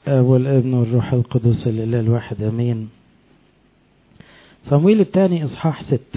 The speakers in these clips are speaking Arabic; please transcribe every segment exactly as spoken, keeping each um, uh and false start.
والابن والروح القدس الإله الواحد أمين. صمويل الثاني إصحاح ست.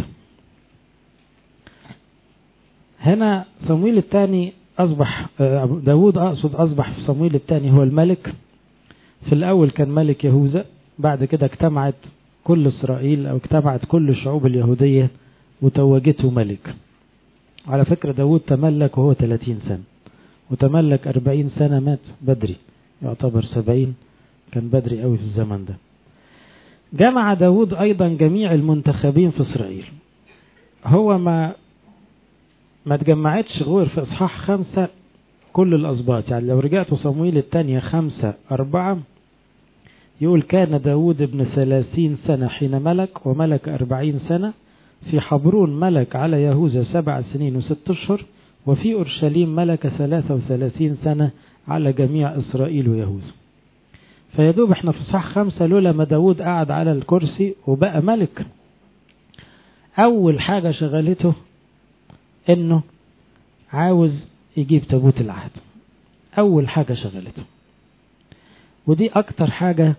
هنا صمويل الثاني أصبح داود أقصد أصبح في صمويل الثاني هو الملك. في الأول كان ملك يهوذا، بعد كده اجتمعت كل إسرائيل أو اجتمعت كل الشعوب اليهودية وتوجته ملك. على فكرة داود تملك وهو ثلاثين سنة، وتملك أربعين سنة مات بدري، يعتبر سبعين، كان بدري قوي في الزمن ده. جمع داود أيضا جميع المنتخبين في إسرائيل. هو ما ما تجمعتش غير في إصحاح خمسة كل الأسباط. يعني لو رجعتوا صمويل الثانية خمسة أربعة يقول كان داود ابن ثلاثين سنة حين ملك، وملك أربعين سنة. في حبرون ملك على يهوذا سبع سنين وست أشهر، وفي أورشليم ملك ثلاثة وثلاثين سنة على جميع إسرائيل ويهوذا. فيدوب احنا في صح خمسة لولا ما داود قعد على الكرسي وبقى ملك، أول حاجة شغلته إنه عاوز يجيب تابوت العهد. أول حاجة شغلته، ودي أكتر حاجة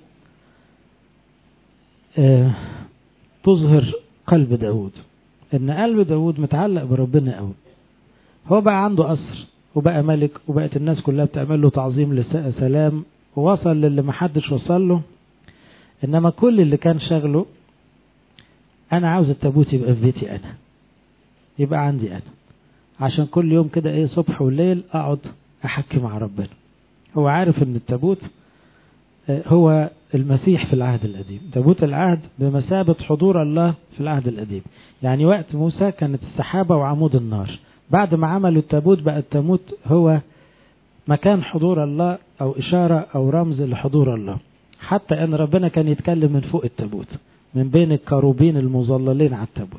اه تظهر قلب داود، إن قلب داود متعلق بربنا قوي. هو بقى عنده قصر وبقى ملك، وبقت الناس كلها بتعمل له تعظيم لسلام، ووصل للي محدش وصل له. إنما كل اللي كان شغله أنا عاوز التابوت يبقى في بيتي أنا، يبقى عندي أنا، عشان كل يوم كده إيه صبح وليل أقعد أحكي مع ربنا. هو عارف إن التابوت هو المسيح في العهد القديم. تابوت العهد بمثابة حضور الله في العهد القديم. يعني وقت موسى كانت السحابة وعمود النار، بعد ما عملوا التابوت بقى التابوت هو مكان حضور الله أو إشارة أو رمز لحضور الله. حتى أن ربنا كان يتكلم من فوق التابوت، من بين الكروبين المظللين على التابوت.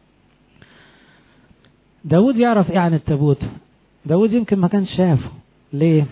داود يعرف إيه عن التابوت؟ داود يمكن ما كان شافه. ليه؟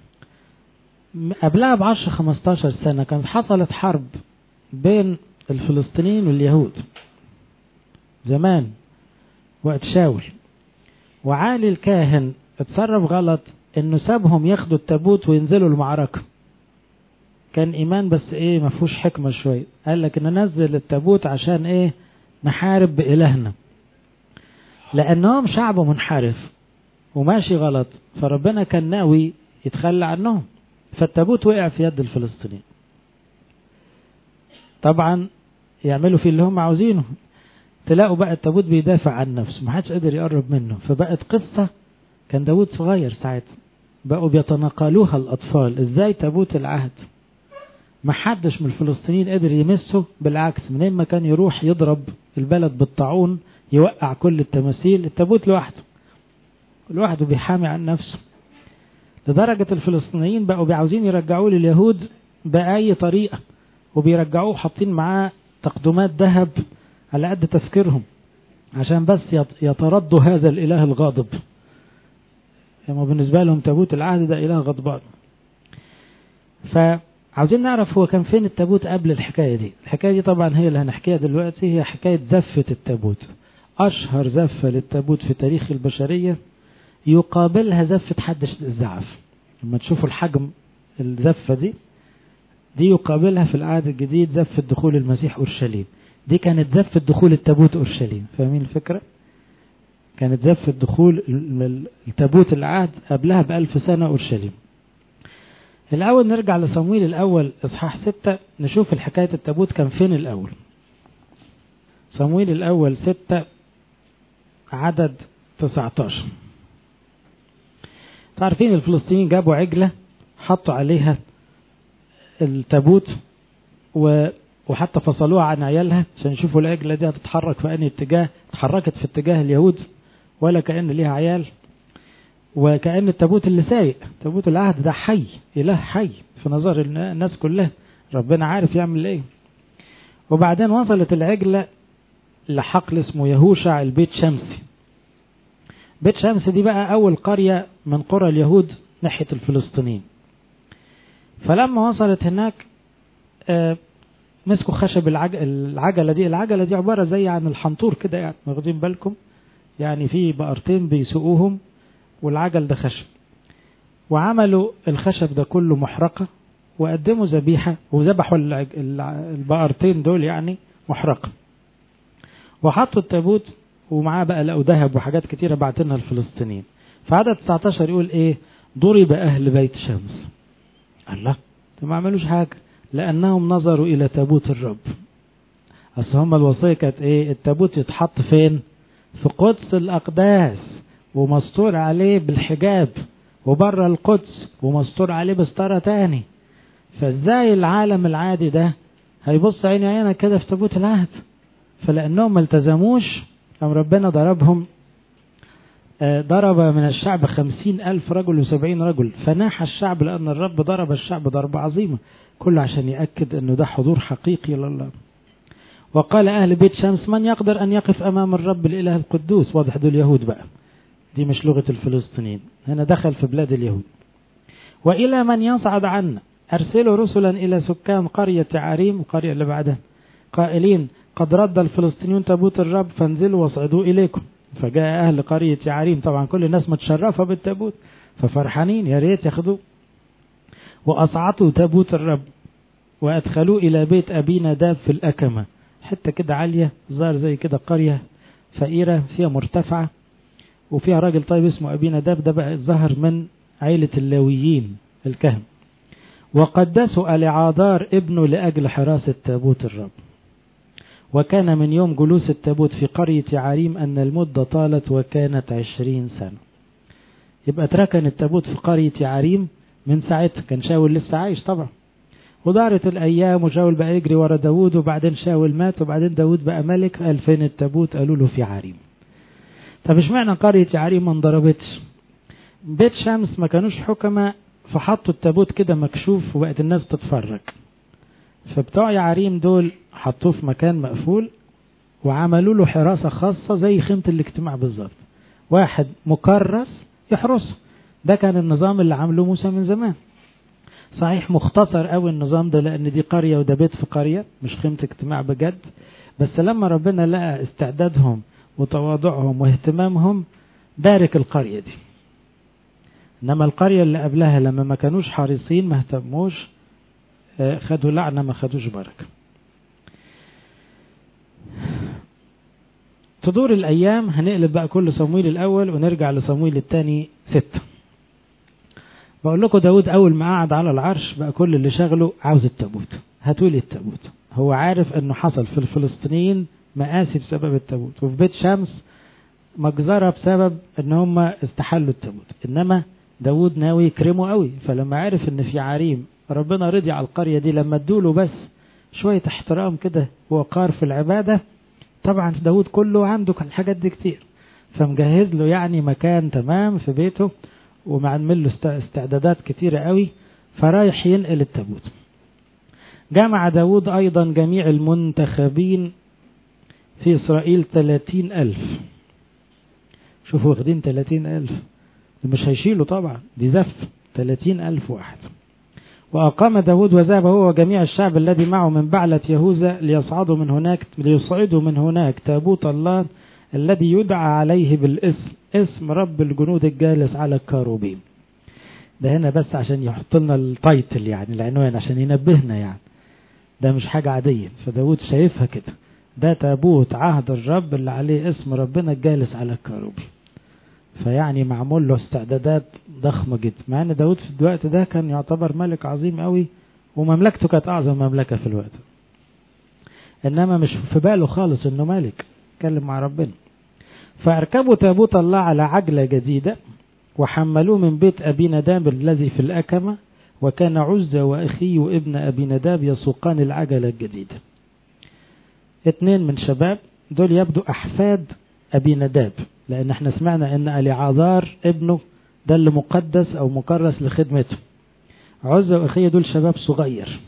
قبلها بعشر خمستاشر سنة كانت حصلت حرب بين الفلسطينيين واليهود زمان وقت شاول، وعالي الكاهن اتصرف غلط انه سابهم ياخدوا التابوت وينزلوا المعركة. كان ايمان بس ايه مفهوش حكمة شوية، قال لك ان ننزل التابوت عشان ايه نحارب بإلهنا، لانهم شعب منحرف وماشي غلط، فربنا كان ناوي يتخلى عنهم. فالتابوت وقع في يد الفلسطينيين. طبعا يعملوا فيه اللي هم عاوزينه. تلاقوا بقى التابوت بيدافع عن نفسه، ما حدش قادر يقرب منه. فبقت قصة، كان داود صغير ساعتها، بقوا بيتناقلوها الأطفال. ازاي تابوت العهد ما حدش من الفلسطينيين قادر يمسه، بالعكس من ما كان يروح يضرب البلد بالطاعون يوقع كل التماثيل، التابوت لوحده لوحده بيحامي عن نفسه. لدرجة الفلسطينيين بقوا بيعاوزين يرجعوه لليهود بأي طريقة، وبيرجعوه حاطين معاه تقدمات ذهب على قد تفكيرهم عشان بس يتردوا هذا الإله الغاضب. يعني بالنسبة لهم تابوت العهد ده إله غضبان. فعاوزين نعرف هو كان فين التابوت قبل الحكاية دي. الحكاية دي طبعا هي اللي هنحكيها دلوقتي، هي حكاية زفة التابوت. أشهر زفة للتابوت في تاريخ البشرية، يقابلها زفة حدث الزعف. لما تشوفوا الحجم الزفة دي دي يقابلها في العهد الجديد زفة دخول المسيح أورشليم. دي كانت زفة دخول التابوت أورشليم. فاهمين الفكرة؟ كانت زفة دخول التابوت العهد قبلها بألف سنة أورشليم. الأول نرجع لصمويل الأول إصحاح ستة نشوف الحكاية التابوت كان فين الأول. صمويل الأول ستة عدد تسعة عشر. تعرفين الفلسطينيين جابوا عجلة حطوا عليها التابوت وحتى فصلوها عن عيالها عشان يشوفوا العجلة دي هتتحرك في أي اتجاه. اتحركت في اتجاه اليهود ولا كأن ليها عيال، وكأن التابوت اللي سايق تابوت العهد ده حي، إله حي في نظر الناس كلها، ربنا عارف يعمل ايه. وبعدين وصلت العجلة لحقل اسمه يهوشع البيت شمسي. بيت شمس دي بقى أول قرية من قرى اليهود ناحية الفلسطينيين. فلما وصلت هناك آه مسكوا خشب العجلة دي. العجلة دي عبارة زي عن الحنطور كده، يعني واخدين بالكم، يعني في بقرتين بيسوقوهم والعجل ده خشب. وعملوا الخشب ده كله محرقة وقدموا ذبيحة وذبحوا البقرتين دول يعني محرقة، وحطوا التابوت ومعاه بقى لقوا ذهب وحاجات كتيرة بعتنها الفلسطينيين. فعدد تسعتاشر يقول ايه؟ ضرب أهل بيت شمس. الله، ما عملوش حاجة لأنهم نظروا إلى تابوت الرب. أصل هم الوصية كانت ايه؟ التابوت يتحط فين؟ في قدس الأقداس ومستور عليه بالحجاب، وبره القدس ومستور عليه بستارة تاني. فازاي العالم العادي ده هيبص عيني عينك كده في تابوت العهد؟ فلأنهم ما التزموش أم ربنا ضربهم، ضرب من الشعب خمسين ألف رجل وسبعين رجل، فناح الشعب لأن الرب ضرب الشعب ضربة عظيمة، كله عشان يأكد أنه ده حضور حقيقي لله. وقال أهل بيت شمس: من يقدر أن يقف أمام الرب الإله القدوس؟ واضح دول اليهود بقى، دي مش لغة الفلسطينيين، هنا دخل في بلاد اليهود. وإلى من يصعد عنا؟ أرسلوا رسلا إلى سكان قرية عريم، القرية اللي بعدها، قائلين: قد رد الفلسطينيون تابوت الرب فانزلوا واصعدوا إليكم. فجاء أهل قرية عريم، طبعا كل الناس متشرفة بالتابوت ففرحانين يا ريت ياخدوه، وأصعدوا تابوت الرب وأدخلوه إلى بيت أبينا داب في الأكمة، حتى كده عالية ظهر زي كده قرية فقيرة فيها مرتفعة وفيها راجل طيب اسمه أبينا داب، ده بقى ظهر من عائلة اللاويين الكهنة. وقدسوا العاذار ابنه لأجل حراسة تابوت الرب. وكان من يوم جلوس التابوت في قرية عريم أن المدة طالت وكانت عشرين سنة. يبقى تركن التابوت في قرية عريم من ساعتها، كان شاول لسه عايش طبعا، ودارت الأيام وشاول بقى يجري ورا داود، وبعدين شاول مات وبعدين داود بقى ملك. ألفين التابوت قالوا له في عريم. طب اشمعنى قرية عريم ما انضربتش؟ بيت شمس ما كانوش حكمة فحطوا التابوت كده مكشوف وبقت الناس تتفرج، فبتوع عريم دول حطوه في مكان مقفول وعملوا له حراسة خاصة زي خيمة الاجتماع بالظبط، واحد مكرس يحرسه. ده كان النظام اللي عمله موسى من زمان. صحيح مختصر قوي النظام ده لأن دي قرية وده بيت في قرية مش خيمة اجتماع بجد، بس لما ربنا لقى استعدادهم وتواضعهم واهتمامهم بارك القرية دي. إنما القرية اللي قبلها لما ما كانوش حريصين ما اهتموش خدوا لعنة ما خدوش بركة. تدور الأيام، هنقلب بقى كل صمويل الأول ونرجع لصمويل الثاني ستة. بقول لكم داود أول ما قعد على العرش بقى كل اللي شغله عاوز التابوت، هاتولي التابوت. هو عارف أنه حصل في الفلسطينيين مآسي بسبب التابوت، وفي بيت شمس مجزرة بسبب أن هم استحلوا التابوت. إنما داود ناوي يكرمه قوي، فلما عرف أن في عريم ربنا رضي على القرية دي لما ادوله بس شوية احترام كده ووقار في العبادة. طبعا داود كله عنده كان الحاجات دي كتير، فمجهز له يعني مكان تمام في بيته ومعمل له استعدادات كتيرة قوي، فرايح ينقل التابوت. جمع داود أيضا جميع المنتخبين في إسرائيل ثلاثين ألف. شوفوا واخدين ثلاثين ألف، مش هيشيلوا طبعا، دي زف ثلاثين ألف واحد. وأقام داود وذهب هو وجميع الشعب الذي معه من بعلة يهوذا ليصعدوا من هناك ليصعدوا من هناك تابوت الله الذي يدعى عليه بالاسم، اسم رب الجنود الجالس على الكاروبيم. ده هنا بس عشان يحط لنا التايتل يعني العنوان عشان ينبهنا، يعني ده مش حاجة عادية. فداود شايفها كده، ده تابوت عهد الرب اللي عليه اسم ربنا الجالس على الكاروبيم. فيعني معمول له استعدادات ضخمة جدا، مع ان داود في الوقت ده كان يعتبر ملك عظيم قوي ومملكته كانت اعظم مملكة في الوقت، انما مش في باله خالص انه ملك، اتكلم مع ربنا. فاركبوا تابوت الله على عجلة جديدة وحملوه من بيت أبي نداب الذي في الأكمة، وكان عزة وأخي وابن أبي نداب يسوقان العجلة الجديدة. اثنين من شباب دول يبدو أحفاد أبي نداب، لأن احنا سمعنا أن العاذار ابنه ده اللي مقدس أو مكرس لخدمته. عزة وأخي دول شباب صغير.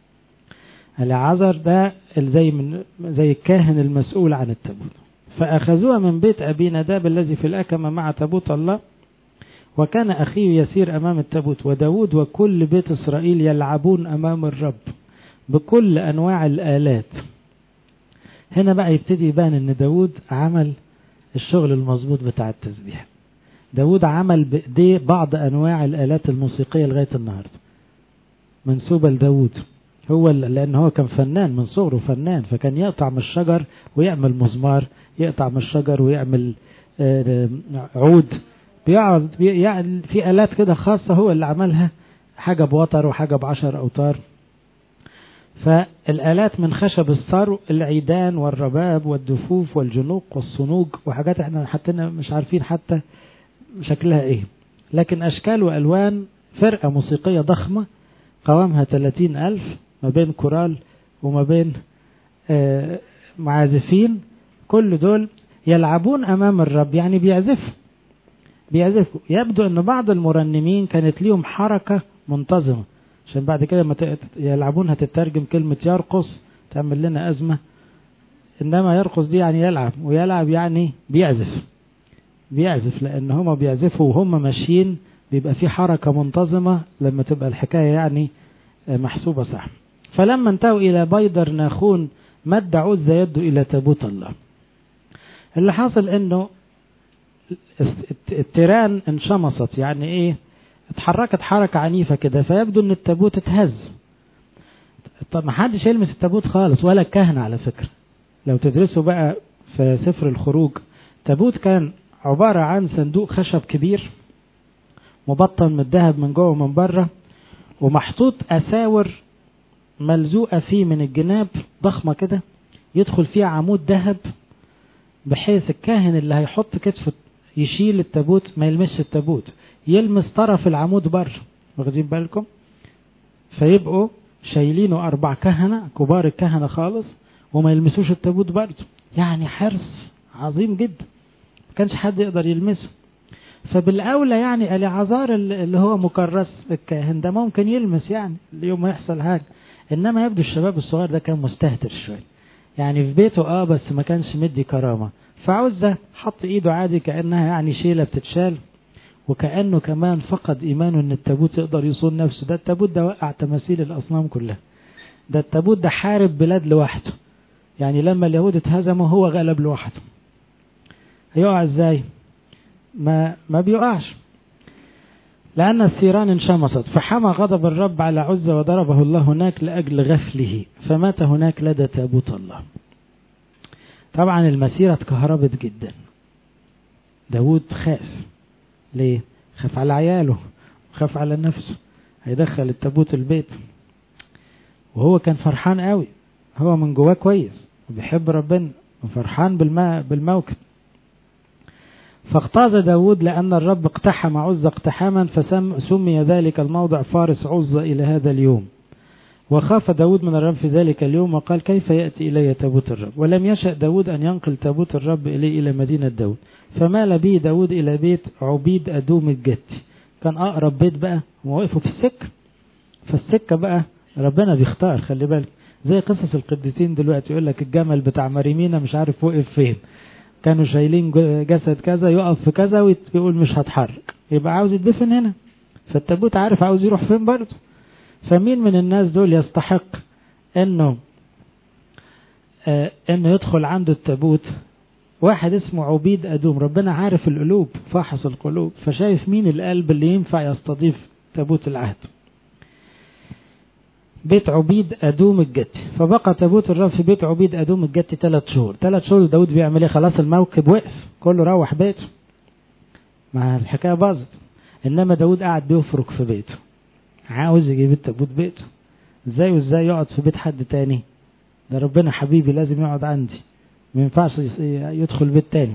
العاذر ده زي من زي الكاهن المسؤول عن التابوت. فأخذوها من بيت أبي نداب الذي في الأكمة مع تابوت الله، وكان أخيه يسير أمام التابوت، وداود وكل بيت إسرائيل يلعبون أمام الرب بكل أنواع الآلات. هنا بقى يبتدي يبان أن داود عمل الشغل المظبوط بتاع التسبيح. داود عمل بإيديه بعض أنواع الآلات الموسيقية لغاية النهاردة. منسوبة لداود، هو لأن هو كان فنان من صغره، فنان، فكان يقطع من الشجر ويعمل مزمار، يقطع من الشجر ويعمل عود، بيقعد يعني في آلات كده خاصة هو اللي عملها، حاجة بوتر وحاجة بعشر أوتار. فالآلات من خشب الصرو، العيدان والرباب والدفوف والجنوق والصنوج وحاجات احنا حتى مش عارفين حتى شكلها ايه، لكن أشكال وألوان، فرقة موسيقية ضخمة قوامها ثلاثين ألف ما بين كورال وما بين معازفين، كل دول يلعبون أمام الرب، يعني بيعزفوا بيعزفوا يبدو أن بعض المرنمين كانت ليهم حركة منتظمة، عشان بعد كده ما يلعبون هتترجم كلمة يرقص تعمل لنا أزمة، إنما يرقص دي يعني يلعب، ويلعب يعني بيعزف بيعزف لأن هم بيعزفوا وهم ماشيين، بيبقى في حركة منتظمة لما تبقى الحكاية يعني محسوبة صح. فلما انتهوا إلى بيدر ناخون مد عزة يده إلى تابوت الله. اللي حاصل إنه التيران انشمصت، يعني إيه، اتحركت حركة عنيفة كده، فيبدو إن التابوت اتهز. طب ما حدش يلمس التابوت خالص ولا الكهنة على فكرة. لو تدرسوا بقى في سفر الخروج، تابوت كان عبارة عن صندوق خشب كبير مبطن من الذهب من جوه ومن بره، ومحطوط أساور ملزوقة فيه من الجناب ضخمة كده، يدخل فيها عمود ذهب بحيث الكاهن اللي هيحط كتفه يشيل التابوت ما يلمسش التابوت، يلمس طرف العمود بره، واخدين بالكم؟ فيبقوا شايلينه أربع كهنة كبار الكهنة خالص وما يلمسوش التابوت برضه، يعني حرص عظيم جدا، ما كانش حد يقدر يلمسه. فبالأولى يعني العذار اللي هو مكرس الكاهن ده ممكن يلمس يعني اليوم ما يحصل حاجة، إنما يبدو الشباب الصغير ده كان مستهتر شوية، يعني في بيته آه بس ما كانش مدي كرامة. فعزة حط إيده عادي كأنها يعني شيلة بتتشال، وكأنه كمان فقد إيمانه إن التابوت يقدر يصون نفسه. ده التابوت ده وقع تماثيل الأصنام كلها، ده التابوت ده حارب بلاد لوحده، يعني لما اليهود اتهزموا هو غلب لوحده. هيقع ازاي؟ ما ما بيقعش، لأن الثيران انشمصت. فحمى غضب الرب على عزة وضربه الله هناك لأجل غفله، فمات هناك لدى تابوت الله. طبعا المسيرة اتكهربت جدا. داود خاف، ليه؟ خاف على عياله، خاف على نفسه، هيدخل التابوت البيت، وهو كان فرحان قوي، هو من جواه كويس وبيحب ربنا وفرحان بالما بالموكب. فاغتاظ داود لأن الرب اقتحم عزة اقتحاما، فسمي ذلك الموضع فارس عزة إلى هذا اليوم. وخاف داود من الرب في ذلك اليوم وقال كيف يأتي إلي تابوت الرب؟ ولم يشأ داود أن ينقل تابوت الرب إليه إلى مدينة داود، فمال به داود إلى بيت عبيد أدوم الجتي، كان أقرب بيت بقى، ووقفوا في السكة، فالسكة بقى ربنا بيختار، خلي بالك، زي قصص القديسين دلوقتي يقول لك الجمل بتاع مريمينا مش عارف وقف فين، كانوا شايلين جسد كذا يقف في كذا ويقول مش هتحرك، يبقى عاوز يدفن هنا، فالتابوت عارف عاوز يروح فين برضه. فمين من الناس دول يستحق انه آه انه يدخل عنده التابوت؟ واحد اسمه عبيد أدوم، ربنا عارف القلوب، فاحص القلوب، فشايف مين القلب اللي ينفع يستضيف تابوت العهد. بيت عبيد أدوم الجتي. فبقى تابوت الرب في بيت عبيد أدوم الجتي ثلاث شهور. ثلاث شهور داود بيعمل ايه؟ خلاص الموكب وقف، كله روح بيته، مع الحكاية باظت. انما داود قاعد بيفرك في بيته، عاوز يجيب التابوت بيته. ازاي وازاي يقعد في بيت حد تاني؟ ده ربنا حبيبي لازم يقعد عندي، ما ينفعش يدخل بيت تاني.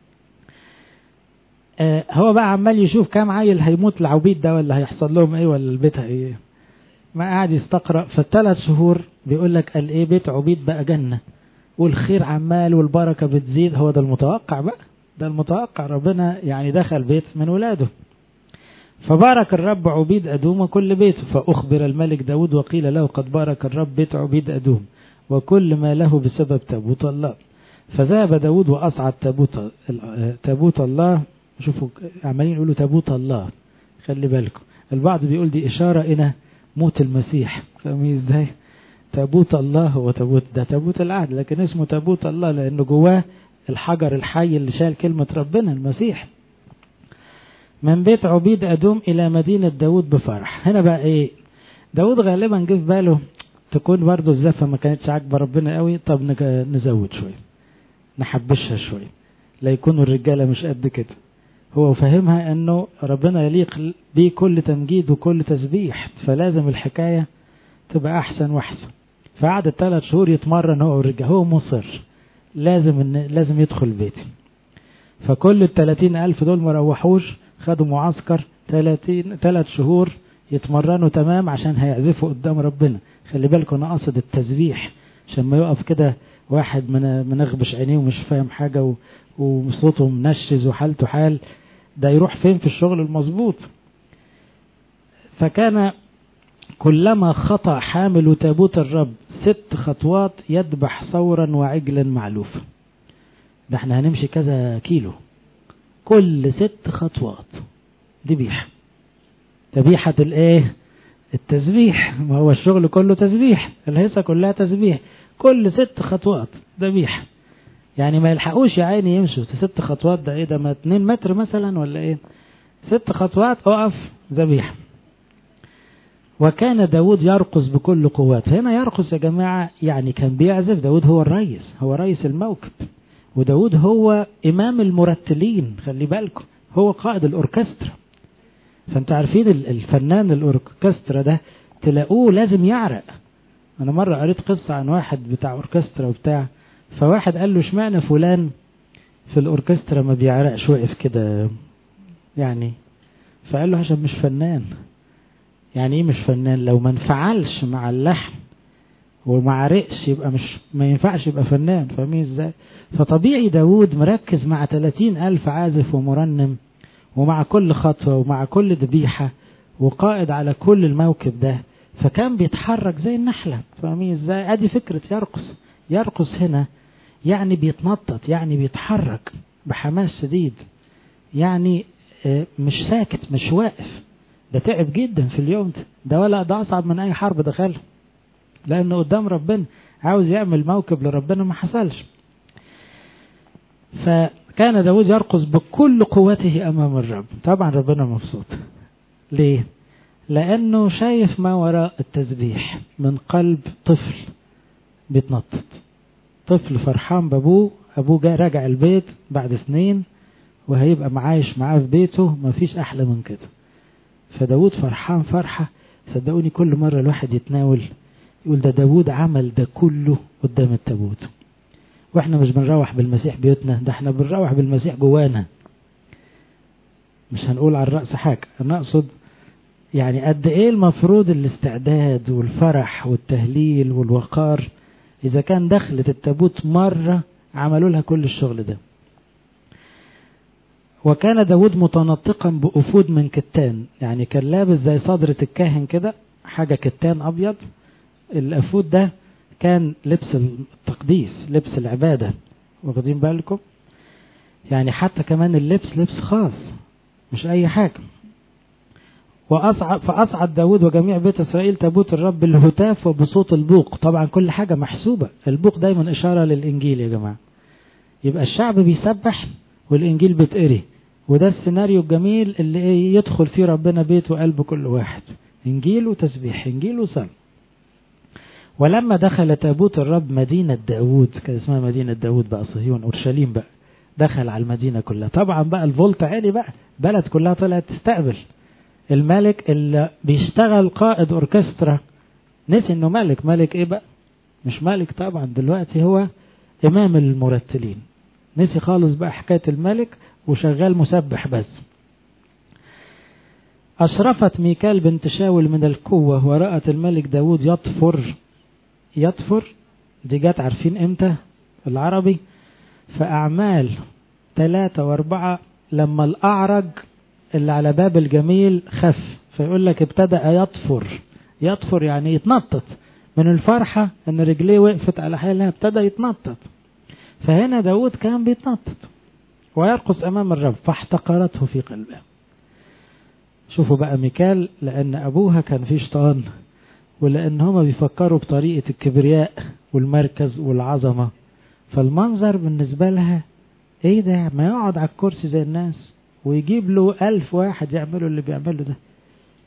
آه هو بقى عمال يشوف كام عيل هيموت العبيد ده، ولا هيحصل لهم ايه، ولا البيت ايه، ما قاعد يستقرأ. فالثلاث شهور بيقول لك قال ايه، بيت عبيد بقى جنة، والخير عمال والبركة بتزيد. هو ده المتوقع بقى، ده المتوقع، ربنا يعني دخل بيت من ولاده. فبارك الرب عبيد أدوم وكل بيته، فأخبر الملك داود وقيل له قد بارك الرب بيت عبيد أدوم وكل ما له بسبب تابوت الله. فذهب داود وأصعد تابوت تابوت الله. شوفوا عمالين يقولوا تابوت الله، خلي بالكم، البعض بيقول دي إشارة إلى موت المسيح، فاهمين ازاي؟ تابوت الله هو تابوت، ده تابوت العهد، لكن اسمه تابوت الله لأنه جواه الحجر الحي اللي شال كلمة ربنا المسيح. من بيت عبيد أدوم إلى مدينة داود بفرح. هنا بقى إيه؟ داود غالبا جه في باله تكون برضو الزفة ما كانتش عاجبة ربنا قوي، طب نزود شوية نحبشها شوية لا يكونوا الرجالة مش قد كده. هو فهمها انه ربنا يليق بيه كل تمجيد وكل تسبيح، فلازم الحكاية تبقى احسن واحسن. فقعد ثلاث شهور يتمرن هو والرجال، هو مصر لازم إن لازم يدخل بيتي. فكل الثلاثين ألف دول ما روحوش، خدوا معسكر ثلاثين ثلاث شهور يتمرنوا تمام عشان هيعزفوا قدام ربنا. خلي بالكم انا قصد التسبيح، عشان ما يقف كده واحد من منغبش عينيه ومش فاهم حاجة وصوته منشز وحالته حال، ده يروح فين في الشغل المظبوط. فكان كلما خطأ حامل تابوت الرب ست خطوات يذبح ثورا وعجلا معلوفا. ده احنا هنمشي كذا كيلو، كل ست خطوات ذبيحة. ذبيحة الايه؟ التسبيح. ما هو الشغل كله تسبيح، الهيصة كلها تسبيح، كل ست خطوات ذبيحة. يعني ما يلحقوش يا عيني يمشوا ست خطوات، ده ايه ده، ما اتنين متر مثلا ولا ايه؟ ست خطوات اقف ذبيحة. وكان داود يرقص بكل قوات. هنا يرقص يا جماعة يعني كان بيعزف. داود هو الرئيس، هو رئيس الموكب، وداود هو إمام المرتلين. خلي بالكم هو قائد الأوركسترا. فانتوا عارفين الفنان الأوركسترا ده تلاقوه لازم يعرق. أنا مرة قريت قصة عن واحد بتاع أوركسترا وبتاع، فواحد قال له اشمعنى فلان في الأوركسترا ما بيعرقش واقف كده يعني؟ فقال له عشان مش فنان. يعني ايه مش فنان؟ لو ما انفعلش مع اللحن وما عرقش يبقى مش ما ينفعش يبقى فنان. فاهمين ازاي؟ فطبيعي داود مركز مع ثلاثين ألف عازف ومرنم، ومع كل خطوة ومع كل ذبيحة، وقائد على كل الموكب ده، فكان بيتحرك زي النحلة. فاهمين ازاي؟ ادي فكرة يرقص. يرقص هنا يعني بيتنطط، يعني بيتحرك بحماس شديد، يعني مش ساكت مش واقف. ده تعب جدا في اليوم ده، ده ولا ده أصعب من أي حرب دخلها، لأنه قدام ربنا عاوز يعمل موكب لربنا ما حصلش. فكان داود يرقص بكل قوته أمام الرب. طبعا ربنا مبسوط. ليه؟ لأنه شايف ما وراء التسبيح من قلب طفل بيتنطط، طفل فرحان بابوه. أبوه جاء راجع البيت بعد سنين وهيبقى معايش معاه في بيته، ما فيش أحلى من كده. فداود فرحان فرحة صدقوني. كل مرة الواحد يتناول يقول ده داود عمل ده كله قدام التابوت. واحنا مش بنروح بالمسيح بيوتنا، ده احنا بنروح بالمسيح جوانا. مش هنقول على الرأس حاجة، انا اقصد يعني قد ايه المفروض الاستعداد والفرح والتهليل والوقار اذا كان دخلت التابوت مرة عملوا لها كل الشغل ده. وكان داود متنطقا بأفود من كتان، يعني كان لابس زي صدرة الكاهن كده حاجة كتان أبيض. الأفود ده كان لبس التقديس، لبس العبادة. واخدين بالكم؟ يعني حتى كمان اللبس لبس خاص مش أي حاجة. وأصعد فأصعد داود وجميع بيت إسرائيل تابوت الرب بالهتاف وبصوت البوق. طبعا كل حاجة محسوبة. البوق دايما إشارة للإنجيل يا جماعة. يبقى الشعب بيسبح والإنجيل بتقري، وده السيناريو الجميل اللي يدخل فيه ربنا بيت وقلب كل واحد، إنجيل وتسبيح، إنجيل وصلاة. ولما دخل تابوت الرب مدينة داود، كان اسمها مدينة داود بقى، صهيون أورشليم بقى، دخل على المدينة كلها. طبعا بقى الفولت عالي بقى، بلد كلها طلعت تستقبل الملك اللي بيشتغل قائد أوركسترا. نسي إنه ملك. ملك إيه بقى؟ مش ملك طبعا، دلوقتي هو إمام المرتلين. نسي خالص بقى حكاية الملك وشغال مسبح بس. أشرفت ميكال بنت شاول من القوة ورأت الملك داود يطفر. يطفر دي جات عارفين امتى العربي؟ فأعمال ثلاثة واربعة لما الأعرج اللي على باب الجميل خف، فيقول لك ابتدأ يطفر. يطفر يعني يتنطط من الفرحة ان رجليه وقفت على حالها، ابتدأ يتنطط. فهنا داود كان بيتنطط ويرقص أمام الرب فاحتقرته في قلبه. شوفوا بقى ميكال، لأن أبوها كان فيه شيطان، ولأن هما بيفكروا بطريقة الكبرياء والمركز والعظمة، فالمنظر بالنسبة لها ايه ده، ما يقعد على الكرسي زي الناس ويجيب له ألف واحد يعملوا اللي بيعمله ده.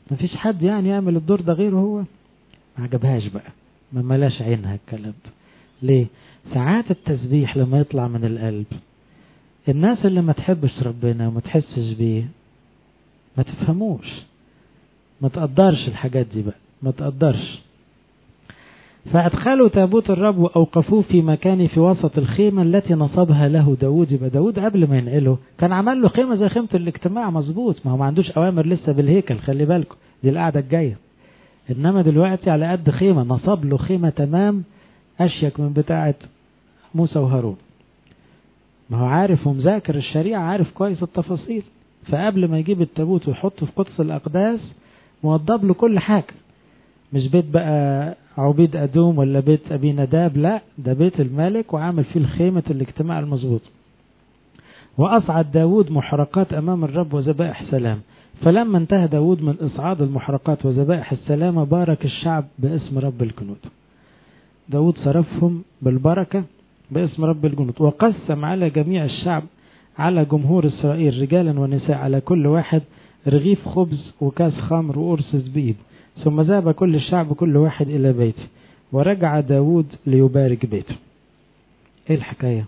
ما فيش حد يعني يعمل الدور ده غيره هو. ما عجبهاش بقى، ما ملاش عينها الكلام ده. ليه؟ ساعات التسبيح لما يطلع من القلب، الناس اللي ما تحبش ربنا وما تحسش بيه ما تفهموش، ما تقدرش الحاجات دي بقى، ما تقدرش. فأدخلوا تابوت الرب وأوقفوه في مكان في وسط الخيمة التي نصبها له داود. يبقى داود قبل ما ينقله كان عمل له خيمة زي خيمة الاجتماع مظبوط، ما هو ما عندوش أوامر لسه بالهيكل، خلي بالكم دي القعدة الجاية. إنما دلوقتي على قد خيمة، نصب له خيمة تمام أشيك من بتاعة موسى وهارون. ما هو عارف ومذاكر الشريعة، عارف كويس التفاصيل. فقبل ما يجيب التابوت ويحطه في قدس الأقداس موضب له كل حاجة، مش بيت بقى عبيد أدوم ولا بيت أبي نداب، لا ده بيت الملك وعامل فيه الخيمة الاجتماع المظبوط. وأصعد داود محرقات أمام الرب وذبائح سلام. فلما انتهى داود من إصعاد المحرقات وذبائح السلام بارك الشعب باسم رب الجنود. داود صرفهم بالبركة باسم رب الجنود. وقسم على جميع الشعب، على جمهور إسرائيل رجالا ونساء، على كل واحد رغيف خبز وكاس خمر وقرص زبيب. ثم ذهب كل الشعب كل واحد إلى بيته، ورجع داود ليبارك بيته. ايه الحكاية؟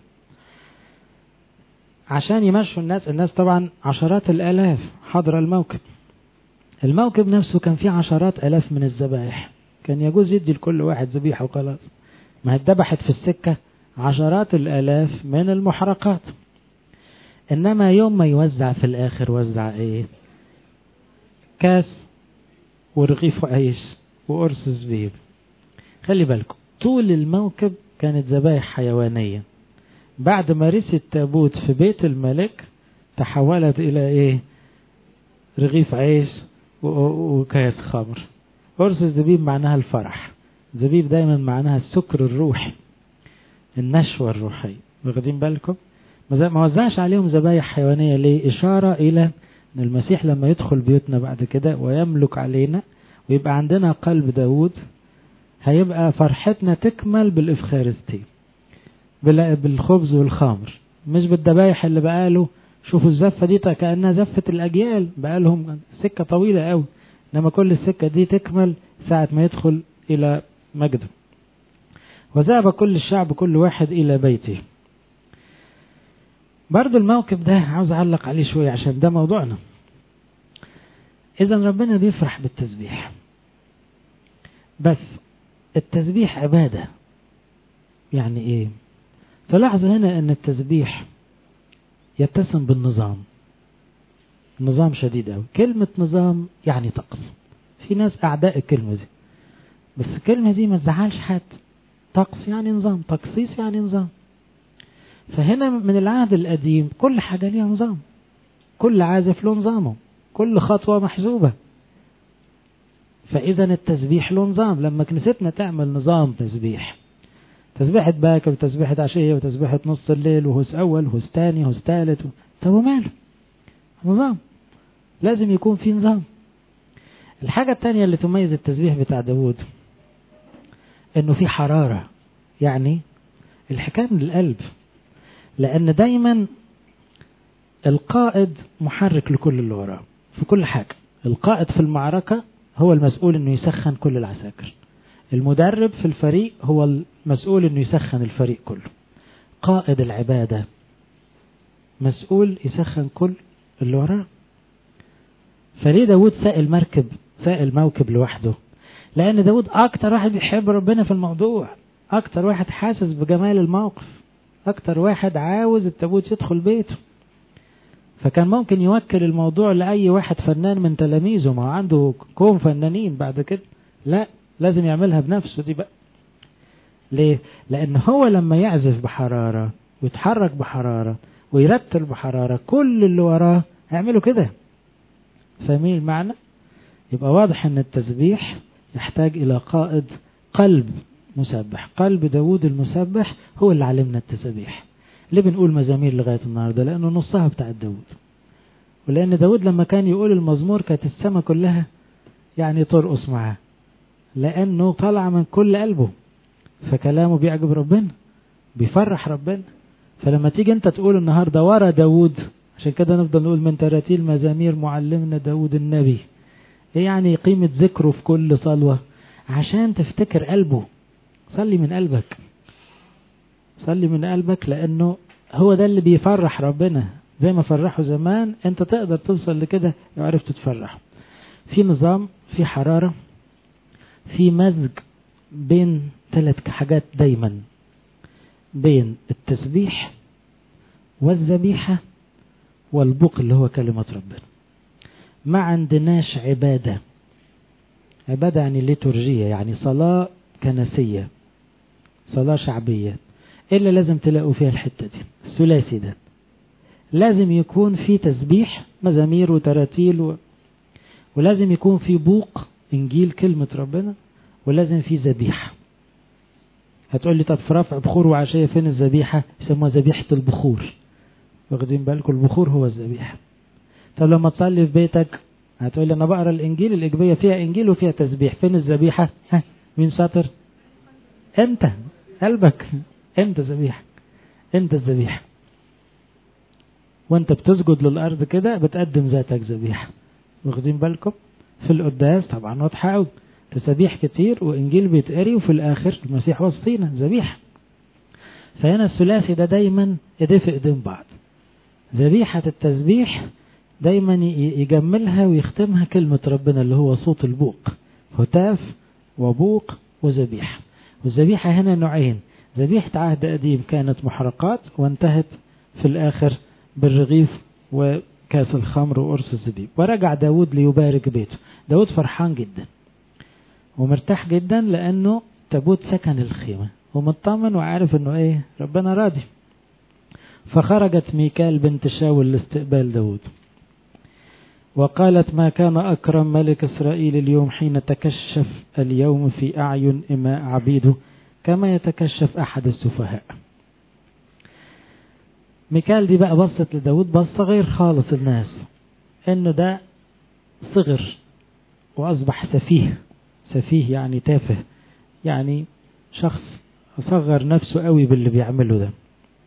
عشان يمشوا الناس، الناس طبعا عشرات الآلاف حضر الموكب. الموكب نفسه كان فيه عشرات آلاف من الذبائح، كان يجوز يدي لكل واحد ذبيحة وخلاص. ما اتذبحت في السكة عشرات الآلاف من المحرقات. إنما يوم ما يوزع في الآخر وزع إيه؟ كاس ورغيف عيش وقرص زبيب. خلي بالكم طول الموكب كانت ذبائح حيوانية. بعد ما رسي التابوت في بيت الملك تحولت إلى إيه؟ رغيف عيش وكاس خمر. قرص الزبيب معناها الفرح، زبيب دايما معناها السكر الروحي، النشوة الروحية. واخدين بالكم؟ ما وزعش عليهم ذبائح حيوانية ليه؟ إشارة إلى أن المسيح لما يدخل بيوتنا بعد كده ويملك علينا ويبقى عندنا قلب داود، هيبقى فرحتنا تكمل بالإفخارستي، بالخبز والخمر، مش بالذبائح اللي بقاله. شوفوا الزفة دي كأنها زفة الأجيال، بقالهم سكة طويلة قوي، إنما كل السكة دي تكمل ساعة ما يدخل إلى مجده. وذهب كل الشعب كل واحد إلى بيته. برضو الموكب ده عاوز أعلق عليه شوية عشان ده موضوعنا. إذا ربنا بيفرح بالتسبيح، بس التسبيح عبادة. يعني إيه؟ تلاحظ هنا أن التسبيح يتسم بالنظام، نظام شديد أوي. كلمة نظام يعني طقس. في ناس أعداء الكلمة دي، بس الكلمة دي ما تزعلش حد. طقس يعني نظام، تقسيس يعني نظام. فهنا من العهد القديم كل حاجة ليها نظام، كل عازف له نظامه، كل خطوة محسوبة. فإذا التسبيح له نظام. لما كنيستنا تعمل نظام تسبيح، تسبيحة باكر وتسبيحة عشية وتسبيحة نص الليل وهوس أول وهوس تاني وهوس تالت، طب وماله؟ نظام، لازم يكون في نظام. الحاجة التانية اللي تميز التسبيح بتاع داود انه في حرارة، يعني الحكاية من القلب. لأن دايما القائد محرك لكل اللي وراه في كل حاجة. القائد في المعركة هو المسؤول انه يسخن كل العساكر، المدرب في الفريق هو المسؤول انه يسخن الفريق كله. قائد العبادة مسؤول يسخن كل اللي وراه. فليه داود سائل مركب سائل موكب لوحده؟ لأن داود أكتر واحد بيحب ربنا في الموضوع، أكتر واحد حاسس بجمال الموقف، أكتر واحد عاوز التابوت يدخل بيته. فكان ممكن يوكل الموضوع لأي واحد فنان من تلاميذه، ما عنده كوم فنانين بعد كده، لا لازم يعملها بنفسه دي بقى. ليه؟ لأن هو لما يعزف بحرارة ويتحرك بحرارة ويرتل بحرارة كل اللي وراه هيعملوا كده. فاهمين المعنى؟ يبقى واضح ان التسبيح يحتاج الى قائد قلب مسبح. قلب داود المسبح هو اللي علمنا التسبيح. ليه بنقول مزامير لغاية النهاردة؟ لأنه نصها بتاع داود، ولأن داود لما كان يقول المزمور كانت السماء كلها يعني ترقص معاه، لأنه طلع من كل قلبه، فكلامه بيعجب ربنا، بيفرح ربنا. فلما تيجي انت تقول النهاردة ورا داود، عشان كده نفضل نقول من تراتيل مزامير معلمنا داود النبي، ايه يعني قيمة ذكره في كل صلوة؟ عشان تفتكر قلبه. صلي من قلبك، صلي من قلبك، لانه هو ده اللي بيفرح ربنا. زي ما فرحوا زمان انت تقدر توصل لكده لو عرفت تفرح. في نظام، في حرارة، في مزج بين ثلاث حاجات دايما، بين التسبيح والذبيحة والبوق اللي هو كلمة ربنا. ما عندناش عبادة. عبادة يعني ليتورجية، يعني صلاة كنسية، صلاة شعبية، إلا لازم تلاقوا فيها الحتة دي، الثلاثي ده. لازم يكون في تسبيح، مزامير وتراتيل و... ولازم يكون في بوق إنجيل كلمة ربنا، ولازم في ذبيحة. هتقول لي طب في رفع بخور وعشية فين الذبيحة؟ يسموها ذبيحة البخور. واخدين بالكم؟ البخور هو الذبيحة. طب لما تصلي في بيتك هتقول لي انا بقرا الانجيل، الاجبيه فيها انجيل وفيها تسبيح، فين الذبيحه؟ ها مين شاطر؟ انت قلبك، انت ذبيحه، انت الذبيحه. وانت بتسجد للارض كده بتقدم ذاتك ذبيحه. واخدين بالكم؟ في القداس طبعا واضحه قوي، تسبيح كتير وانجيل بيتقري، وفي الاخر المسيح وسطينا ذبيحه. فهنا الثلاثي ده دايما ايديه في ايدين بعض. ذبيحه التسبيح دايما يجملها ويختمها كلمة ربنا اللي هو صوت البوق، هتاف وبوق وذبيحة. والذبيحة هنا نوعين، ذبيحة عهد قديم كانت محرقات وانتهت في الآخر بالرغيف وكاس الخمر وقرص الزبيب. ورجع داود ليبارك بيته. داود فرحان جدا ومرتاح جدا لأنه تابوت سكن الخيمة ومطمن وعارف أنه إيه ربنا راضي. فخرجت ميكال بنت شاول لاستقبال داود وقالت ما كان أكرم ملك إسرائيل اليوم حين تكشف اليوم في أعين إماء عبيده كما يتكشف أحد السفهاء. ميكال دي بقى بصت لداود بصة غير خالص الناس، إنه ده صغر وأصبح سفيه. سفيه يعني تافه، يعني شخص صغر نفسه قوي باللي بيعمله ده.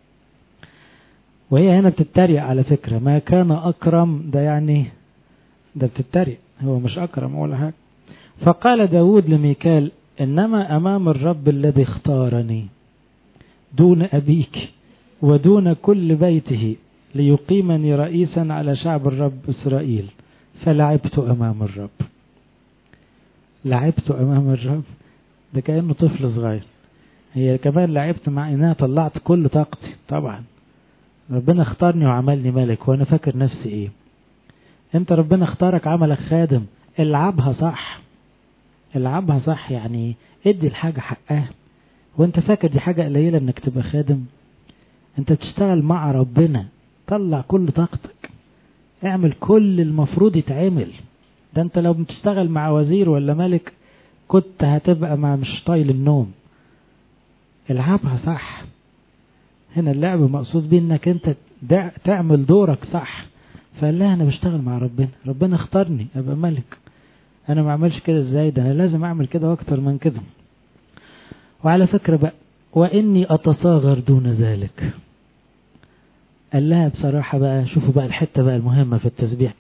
وهي هنا بتتريق على فكرة، ما كان أكرم ده يعني ده بتتريق، هو مش أكرم ولا حاجة. فقال داود لميكال إنما أمام الرب الذي اختارني دون أبيك ودون كل بيته ليقيمني رئيسا على شعب الرب إسرائيل فلعبت أمام الرب. لعبت أمام الرب ده كأنه طفل صغير. هي كمان لعبت مع إنها طلعت كل طاقتي. طبعا ربنا اختارني وعملني ملك وانا فاكر نفسي ايه. انت ربنا اختارك عملك خادم، العبها صح، العبها صح، يعني ادي الحاجة حقها. وانت فاكر دي حاجة قليلة انك تبقى خادم؟ انت بتشتغل مع ربنا، طلع كل طاقتك، اعمل كل المفروض يتعمل. ده انت لو بتشتغل مع وزير ولا ملك كنت هتبقى مع مش طايل النوم. العبها صح. هنا اللعب مقصود بيه انك انت تعمل دورك صح. فقال لها انا بشتغل مع ربنا، ربنا اختارني ابقى ملك، انا ما اعملش كده ازاي؟ ده انا لازم اعمل كده واكتر من كده. وعلى فكرة بقى واني اتصاغر دون ذلك. قال لها بصراحة بقى، شوفوا بقى الحتة بقى المهمة في التسبيح،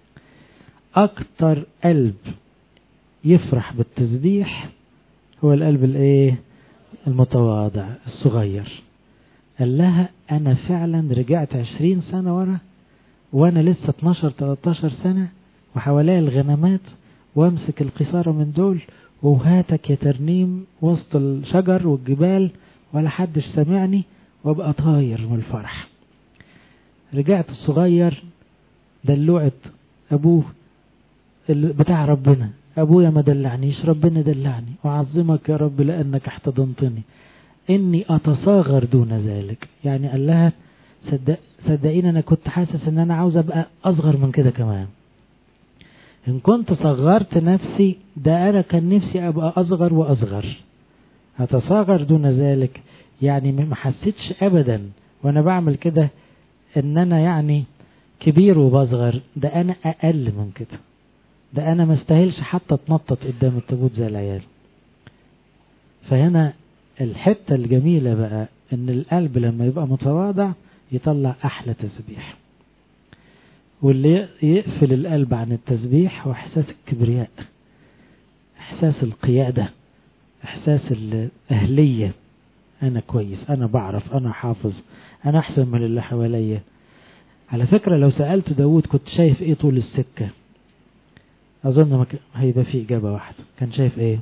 اكتر قلب يفرح بالتسبيح هو القلب الايه؟ المتواضع الصغير. قال لها انا فعلا رجعت عشرين سنة ورا وانا لسه اتناشر تلتاشر سنة وحوالي الغنمات وامسك القصارى من دول وهاتك يا ترنيم وسط الشجر والجبال ولا حدش سمعني وابقى طاير من الفرح. رجعت الصغير دلوعت ابوه بتاع ربنا، ابويا ما دلعنيش ربنا دلعني، وعظمك يا رب لانك احتضنتني، اني اتصاغر دون ذلك. يعني قال لها صدق صدقين انا كنت حاسس ان انا عاوز ابقى اصغر من كده كمان. ان كنت صغرت نفسي ده انا كان نفسي ابقى اصغر واصغر. اتصاغر دون ذلك يعني ما حسيتش ابدا وانا بعمل كده ان انا يعني كبير وبصغر، ده انا اقل من كده، ده انا ما استاهلش حتى اتنطط قدام التابوت زي العيال. فهنا الحتة الجميلة بقى ان القلب لما يبقى متواضع يطلع احلى تسبيح. واللي يقفل القلب عن التسبيح هو إحساس الكبرياء، إحساس القيادة، إحساس الأهلية. أنا كويس، أنا بعرف، أنا حافظ، أنا أحسن من اللي حواليا. على فكرة لو سألت داود كنت شايف إيه طول السكة، أظن ما هيبقى فيه إجابة واحدة. كان شايف إيه؟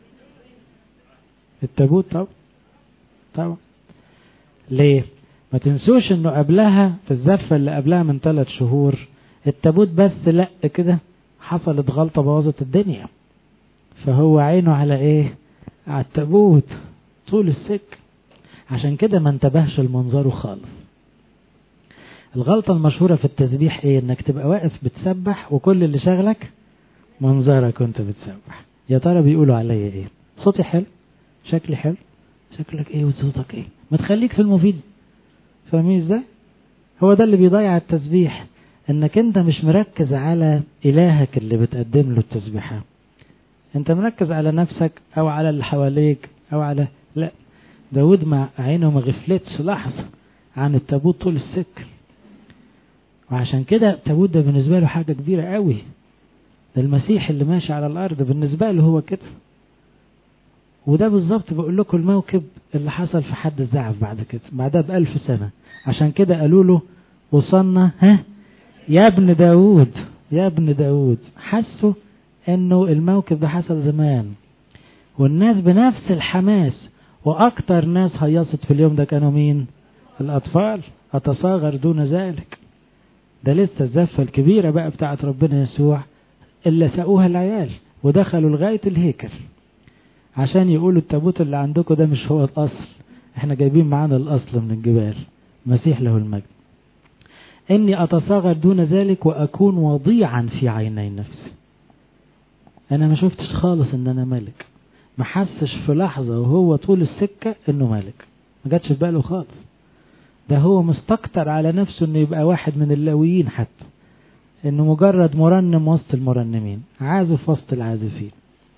التابوت. طبعا طبعا. ليه؟ ما تنسوش إنه قبلها في الزفة اللي قبلها من ثلاث شهور التابوت بس لأ كده حصلت غلطة بوظت الدنيا، فهو عينه على إيه؟ على التابوت طول السكة. عشان كده ما انتبهش المنظره خالص. الغلطة المشهورة في التسبيح ايه؟ انك تبقى واقف بتسبح وكل اللي شغلك منظرك وانت بتسبح. يا ترى بيقولوا عليا ايه؟ صوتي حلو، شكلي حلو، شكلك ايه وصوتك ايه؟ ما تخليك في المفيد. فاهمين ازاي؟ هو ده اللي بيضيع التسبيح، انك انت مش مركز على الهك اللي بتقدم له التسبيحة، انت مركز على نفسك او على اللي حواليك او على لا. داود مع عينه ما غفلتش لحظة عن التابوت طول السكة، وعشان كده التابوت ده بالنسبة له حاجة كبيرة قوي. ده المسيح اللي ماشي على الأرض بالنسبة له هو كده. وده بالظبط بقول لكم الموكب اللي حصل في حد الزعف بعد كده، بعدها بألف سنة. عشان كده قالوا له وصلنا ها يا ابن داود، يا ابن داود. حسوا انه الموكب ده حصل زمان، والناس بنفس الحماس. واكتر ناس هيصت في اليوم ده كانوا مين؟ الاطفال. اتصاغر دون ذلك. ده لسه الزفة الكبيرة بقى بتاعت ربنا يسوع اللي ساقوها العيال ودخلوا لغاية الهيكل عشان يقولوا التابوت اللي عندكم ده مش هو الأصل، احنا جايبين معانا الأصل من الجبال. مسيح له المجد. إني أتصاغر دون ذلك وأكون وضيعا في عيني نفسي. أنا ما شفتش خالص إن أنا ملك، ما حسش في لحظة وهو طول السكة إنه ملك، ما جاتش في باله خالص. ده هو مستكتر على نفسه إنه يبقى واحد من اللاويين، حتى إنه مجرد مرنم وسط المرنمين، عازف وسط العازفين.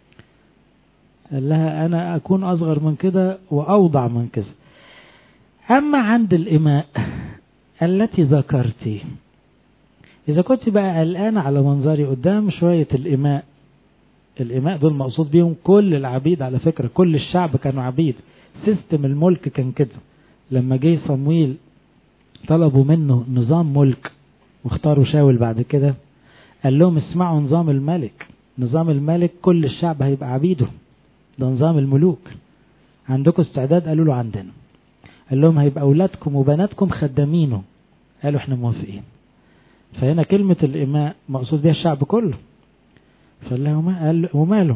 قال لها أنا أكون أصغر من كده وأوضع من كده. أما عند الإماء التي ذكرتي، إذا كنت بقى قلقان على منظري قدام شوية الإماء، الإماء دول مقصود بيهم كل العبيد على فكرة، كل الشعب كانوا عبيد. سيستم الملك كان كده. لما جه صمويل طلبوا منه نظام ملك واختاروا شاول بعد كده، قال لهم اسمعوا نظام الملك. نظام الملك كل الشعب هيبقى عبيده، ده نظام الملوك. عندكم استعداد؟ قالوا له عندنا. قال لهم هيبقى أولادكم وبناتكم خدامينه، قالوا احنا موافقين. فهنا كلمة الإماء مقصود بها الشعب كله. فقال له قال وماله.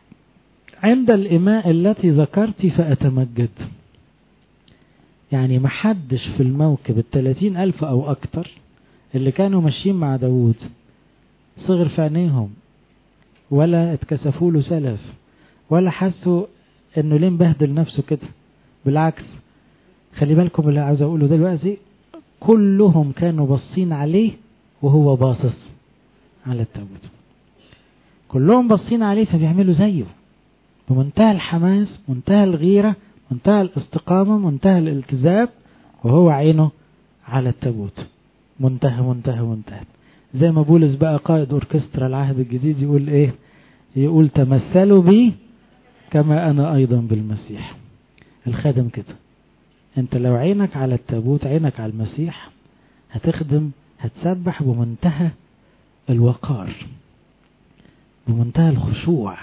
عند الإماء التي ذكرت فأتمجد. يعني محدش في الموكب الثلاثين ألف أو أكتر اللي كانوا ماشيين مع داود صغر في عينيهم، ولا اتكسفوا له سلف، ولا حسوا انه ليه مبهدل نفسه كده. بالعكس، خلي بالكم اللي عاوز اقوله دلوقتي، كلهم كانوا باصين عليه وهو باصص على التابوت. كلهم باصين عليه فبيعملوا زيه بمنتهى الحماس، منتهى الغيرة، منتهى الاستقامة، منتهى الالتزام، وهو عينه على التابوت. منتهى منتهى منتهى. زي ما بولس بقى قائد أوركسترا العهد الجديد يقول ايه؟ يقول تمثلوا بي كما أنا أيضا بالمسيح. الخادم كده، انت لو عينك على التابوت، عينك على المسيح، هتخدم، هتسبح بمنتهى الوقار، بمنتهى الخشوع.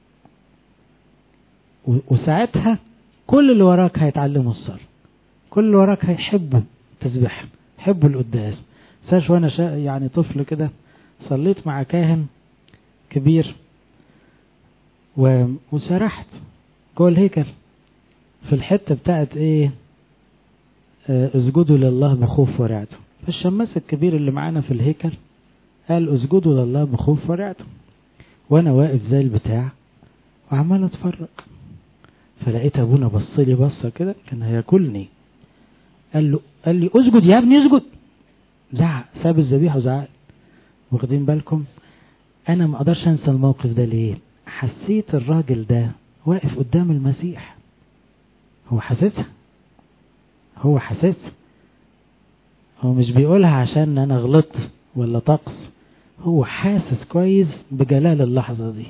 وساعتها كل اللي وراك هيتعلموا الصلاة، كل اللي وراك هيحبوا تسبح، يحبوا القداس. ساش وانا شا يعني طفل كده صليت مع كاهن كبير و... وسرحت جوه الهيكل في الحتة بتاعت ايه، اه اسجدوا لله بخوف ورعته. فالشماس الكبير اللي معانا في الهيكل قال اسجدوا لله بخوف ورعته، وانا واقف زي البتاع وعمال اتفرج. فلقيت ابونا بصلي بصة كده كان هياكلني. قال له قال لي اسجد يا ابني اسجد. زعق، ساب الذبيحة وزعق. واخدين بالكم؟ انا ما اقدرش انسى الموقف ده. ليه؟ حسيت الراجل ده واقف قدام المسيح، هو حاسسها، هو حاسسها، هو مش بيقولها عشان انا غلطت ولا طقس، هو حاسس كويس بجلال اللحظة دي،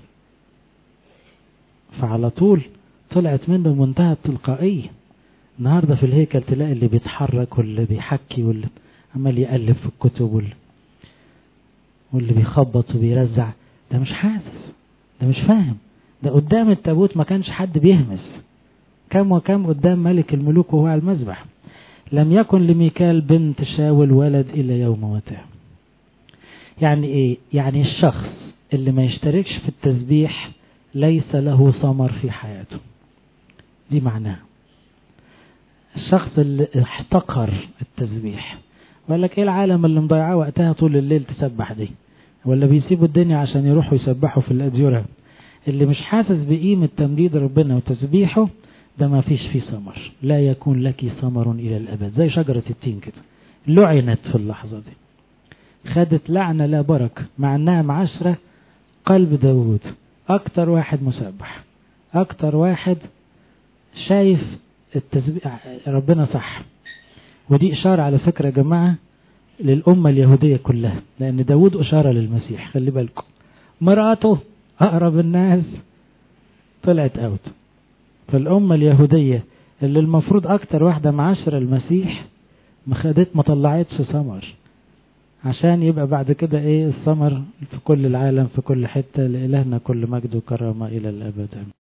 فعلى طول طلعت منه منتهى التلقائية. النهاردة في الهيكل تلاقي اللي بيتحرك واللي بيحكي واللي عمال يقلب في الكتب واللي, واللي بيخبط وبيرزع، ده مش حاسس، ده مش فاهم. ده قدام التابوت ما كانش حد بيهمس، كم وكم قدام ملك الملوك وهو على المذبح. لم يكن لميكال بنت شاول ولد إلا يوم موته. يعني ايه؟ يعني الشخص اللي ما يشتركش في التسبيح ليس له ثمر في حياته، دي معناها. الشخص اللي احتقر التسبيح وقال لك ايه العالم اللي مضيعاه وقتها طول الليل تسبح دي، ولا بيسيبوا الدنيا عشان يروحوا يسبحوا في الأديرة، اللي مش حاسس بقيمة تمجيد ربنا وتسبيحه ده ما فيش فيه ثمر. لا يكون لك ثمر إلى الأبد، زي شجرة التين كده، لعنت في اللحظة دي، خدت لعنة لا بركة، مع انها معاشرة قلب داود، اكتر واحد مسبح، اكتر واحد شايف التسبيح ربنا صح. ودي اشارة على فكرة يا جماعة للأمة اليهودية كلها، لأن داود اشارة للمسيح. خلي بالكم، مراته أقرب الناس طلعت أوت، فالأمة اليهودية اللي المفروض أكتر واحدة معاشرة المسيح ما خدت ما طلعتش ثمر، عشان يبقى بعد كده ايه الثمر في كل العالم في كل حتة. لإلهنا كل مجد وكرامة إلى الأبد.